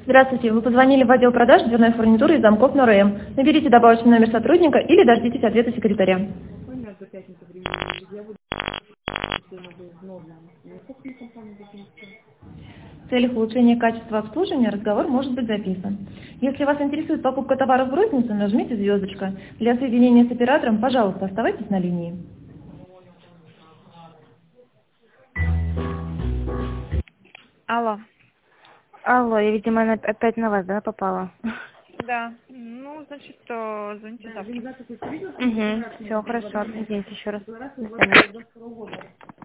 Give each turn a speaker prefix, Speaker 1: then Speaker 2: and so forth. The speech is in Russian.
Speaker 1: Здравствуйте, вы позвонили в отдел продаж дверной фурнитуры и замков НОРМ. Наберите добавочный номер сотрудника или дождитесь ответа секретаря. В целях улучшения качества обслуживания разговор может быть записан. Если вас интересует покупка товаров в розницу, нажмите звездочка. Для соединения с оператором, пожалуйста, оставайтесь на линии.
Speaker 2: Алло.
Speaker 3: Алло, я, видимо, опять на вас, да, попала?
Speaker 2: Да. Ну, значит, звоните завтра.
Speaker 3: Угу, все, хорошо, извините еще раз. До свидания.